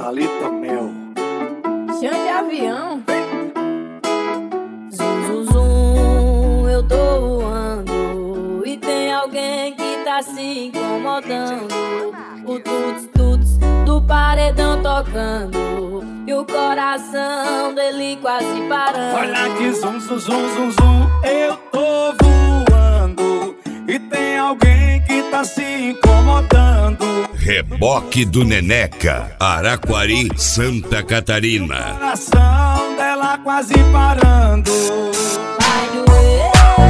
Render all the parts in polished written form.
Thalita Mel. Chão de avião. Zum, zum, zum, eu tô voando e tem alguém que tá se incomodando. O tuts, tuts do paredão tocando e o coração dele quase parando. Olha que zum, zum, zum, zum, zum, eu tô voando e tem alguém que tá se incomodando. Reboque do Neneca, Araquari, Santa Catarina. O coração dela quase parando. Vai doer,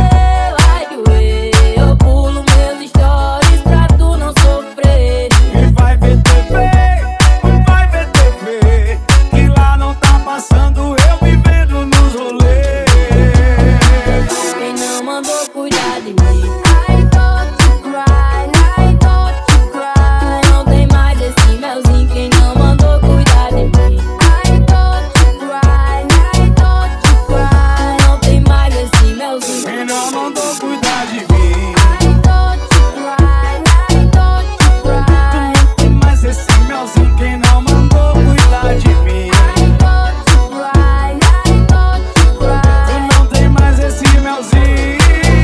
eu pulo meus stories pra tu não sofrer. E vai ver TV, vai ver TV, que lá não tá passando eu vivendo nos rolês. Quem não mandou cuidar de mim? I don't you cry, I don't you cry. Tu não tem mais esse melzinho. Quem não mandou cuidar de mim? I don't you cry, I don't you cry. Tu não tem mais esse melzinho. Quem não mandou cuidar de mim? I don't you cry, I don't you cry. Mas esse melzinho, quem não mandou cuidar de mim? I don't you cry, I don't you cry. Tu não tem mais esse melzinho.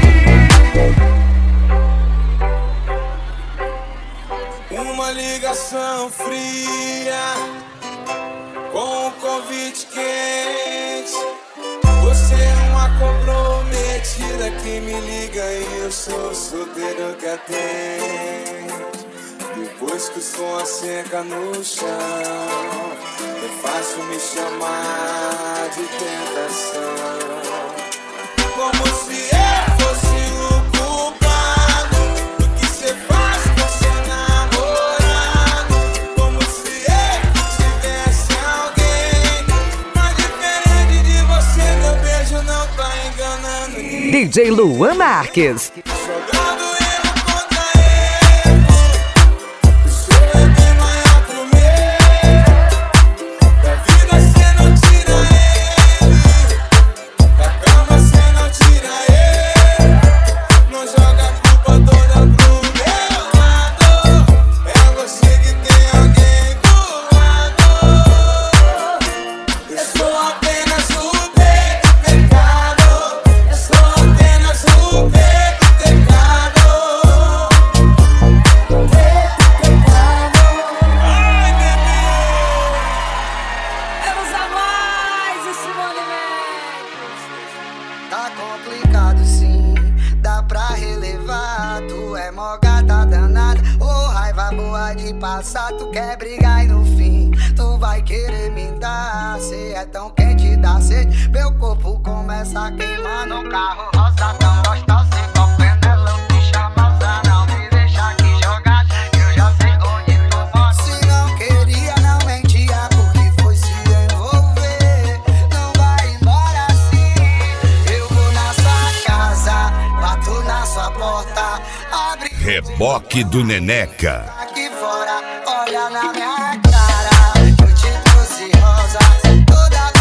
Uma ligação fria com um convite quente. Você é uma comprometida que me liga e eu sou solteiro que atende. Depois que o som asseca no chão, é fácil me chamar de tentação. Como se eu fosse o culpado do que cê faz com seu namorado. Como se eu tivesse alguém mais diferente de você. Meu beijo não tá enganando ninguém. DJ Luan Marques. Jogando erro contra erro, o seu é bem maior pro meu. Da vida cê não tira ele, da cama cê não tira ele. Não joga a culpa toda pro meu lado. É você que tem alguém do lado. Eu sou apenas o pecado. Eu sou apenas o pecado. Ai, bebê. Vamos a mais esse movimento. Tá complicado sim, dá pra relevar. Tu é mó gata danada, ô raiva boa de passar. Tu quer brigar e no fim tu vai querer me dar. Cê é tão quente, dá sede, meu corpo começa a queimar. No carro rosa tão gostosa, igual Penelope chamaza. Não me deixa aqui jogar, eu já sei onde tu mora. Se não queria, não mentia, porque foi se envolver. Não vai embora assim, eu vou na sua casa, bato na sua porta, abre Reboque do Neneca. aqui fora, olha na minha cara. Eu te trouxe rosa, toda